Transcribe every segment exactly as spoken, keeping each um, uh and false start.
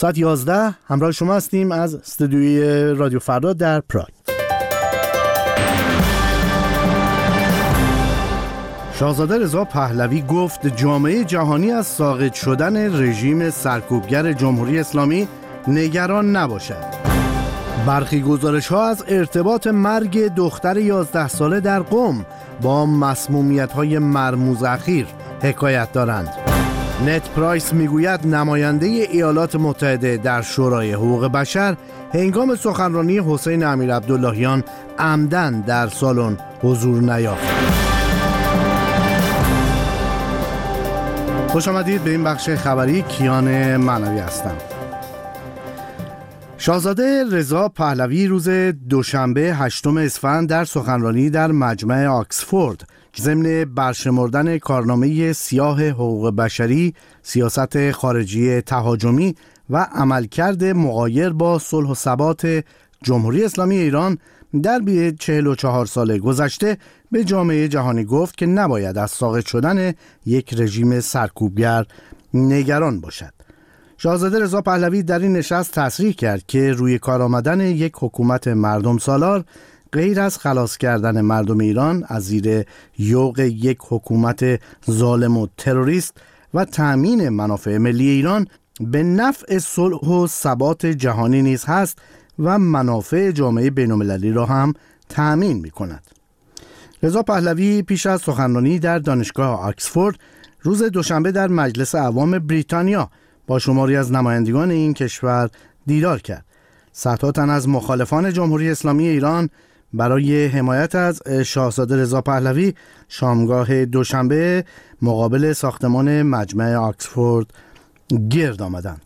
ساعت یازده همراه شما هستیم از استودیوی رادیو فردا در پراگ. شاهزاده رضا پهلوی گفت جامعه جهانی از ساقط شدن رژیم سرکوبگر جمهوری اسلامی نگران نباشد. برخی گزارش‌ها از ارتباط مرگ دختر یازده ساله در قم با مسمومیت‌های مرموز اخیر حکایت دارند. نت پرایس میگوید نماینده ایالات متحده در شورای حقوق بشر هنگام سخنرانی حسین امیرعبداللهیان عمدن در سالن حضور نیافت. خوش آمدید به این بخش خبری. کیان معنوی هستم. شاهزاده رضا پهلوی روز دوشنبه هشتم اسفند در سخنرانی در مجمع آکسفورد ضمن برشمردن کارنامه سیاه حقوق بشری، سیاست خارجی تهاجمی و عملکرد مغایر با صلح و ثبات جمهوری اسلامی ایران در چهل و چهار سال گذشته به جامعه جهانی گفت که نباید از ساقط شدن یک رژیم سرکوبگر نگران باشد. شاهزاده رضا پهلوی در این نشست تصریح کرد که روی کار آمدن یک حکومت مردم سالار غیر از خلاص کردن مردم ایران از زیر یوغ یک حکومت ظالم و تروریست و تأمین منافع ملی ایران به نفع صلح و ثبات جهانی نیز هست و منافع جامعه بین‌المللی را هم تأمین می کند. رضا پهلوی پیش از سخنرانی در دانشگاه آکسفورد روز دوشنبه در مجلس اعوام بریتانیا با شماری از نمایندگان این کشور دیدار کرد. صدها تن از مخالفان جمهوری اسلامی ایران برای حمایت از شاهزاده رضا پهلوی شامگاه دوشنبه مقابل ساختمان مجمع آکسفورد گرد آمدند.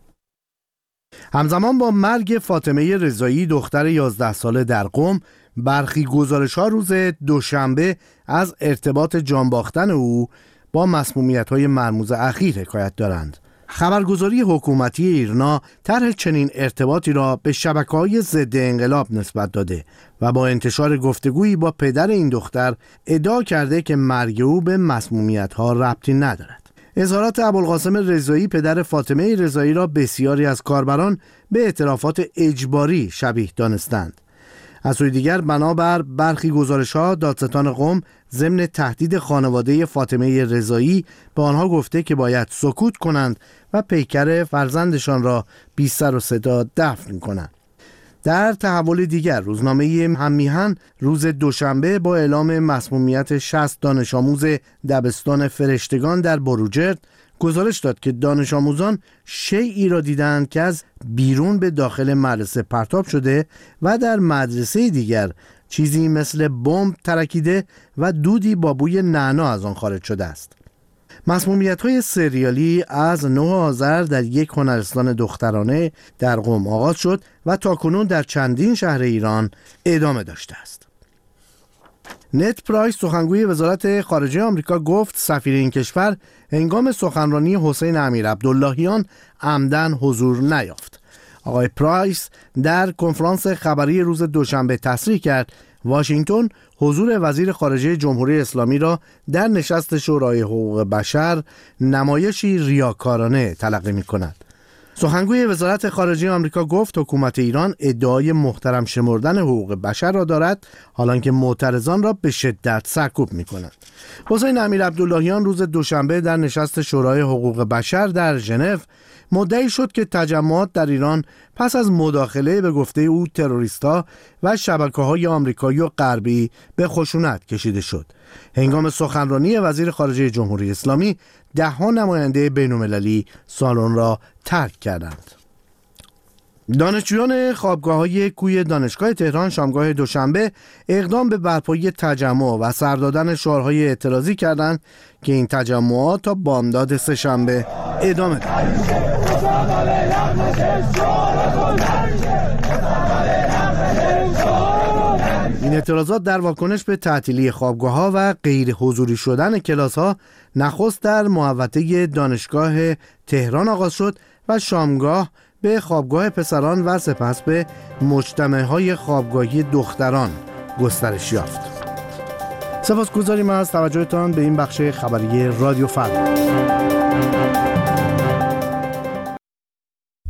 همزمان با مرگ فاطمه رضایی دختر یازده ساله در قم، برخی گزارش‌ها روز دوشنبه از ارتباط جانباختن او با مسمومیت‌های مرموز اخیر حکایت دارند. خبرگزاری حکومتی ایرنا طرح چنین ارتباطی را به شبکه‌های ضد انقلاب نسبت داده و با انتشار گفتگویی با پدر این دختر ادعا کرده که مرگ او به مسمومیت‌ها ربطی ندارد. اظهارات ابوالقاسم رضایی پدر فاطمه رضایی را بسیاری از کاربران به اعترافات اجباری شبیه دانستند. از سوی دیگر بنابر برخی گزارش‌ها دادستان قم ضمن تهدید خانواده فاطمه رضایی به آنها گفته که باید سکوت کنند و پیکر فرزندشان را بی سر و صدا دفن کنند. در تحول دیگر روزنامه هم‌میهن روز دوشنبه با اعلام مسمومیت شصت دانش آموز دبستان فرشتگان در بروجرد گزارش داد که دانش آموزان شیئی را دیدند که از بیرون به داخل مدرسه پرتاب شده و در مدرسه دیگر چیزی مثل بمب ترکیده و دودی با بوی نعنا از آن خارج شده است. مسمومیت‌های سریالی از نه آذر در یک هنرستان دخترانه در قم آغاز شد و تاکنون در چندین شهر ایران ادامه داشته است. نت پرایس سخنگوی وزارت خارجه آمریکا گفت سفیر این کشور هنگام سخنرانی حسین امیرعبداللهیان عمدن حضور نیافت. آقای پرایس در کنفرانس خبری روز دوشنبه تصریح کرد واشنگتن حضور وزیر خارجه جمهوری اسلامی را در نشست شورای حقوق بشر نمایشی ریاکارانه تلقی می کند. سخنگوی وزارت خارجه آمریکا گفت حکومت ایران ادعای محترم شمردن حقوق بشر را دارد، حالانکه معترضان را به شدت سرکوب می کند. حسین امیرعبداللهیان روز دوشنبه در نشست شورای حقوق بشر در ژنو مدعی شد که تجمعات در ایران پس از مداخله به گفته او تروریست‌ها و شبکه‌های آمریکایی و غربی به خشونت کشیده شد. هنگام سخنرانی وزیر خارجه جمهوری اسلامی ده‌ها نماینده بین‌المللی سالن را ترک کردند. دانشجویان خوابگاه‌های کوی دانشگاه تهران شامگاه دوشنبه اقدام به برپایی تجمع و سر دادن شعارهای اعتراضی کردند که این تجمعات تا بامداد سه‌شنبه ادامه دارد. این اعتراضات در واکنش به تعطیلی خوابگاه‌ها و غیر حضوری شدن کلاس‌ها نخست در محوطه دانشگاه تهران آغاز شد و شامگاه به خوابگاه پسران و سپس به مجتمع‌های خوابگاهی دختران گسترش یافت. سپاسگزاریم از توجهتان به این بخش خبری رادیو فردا.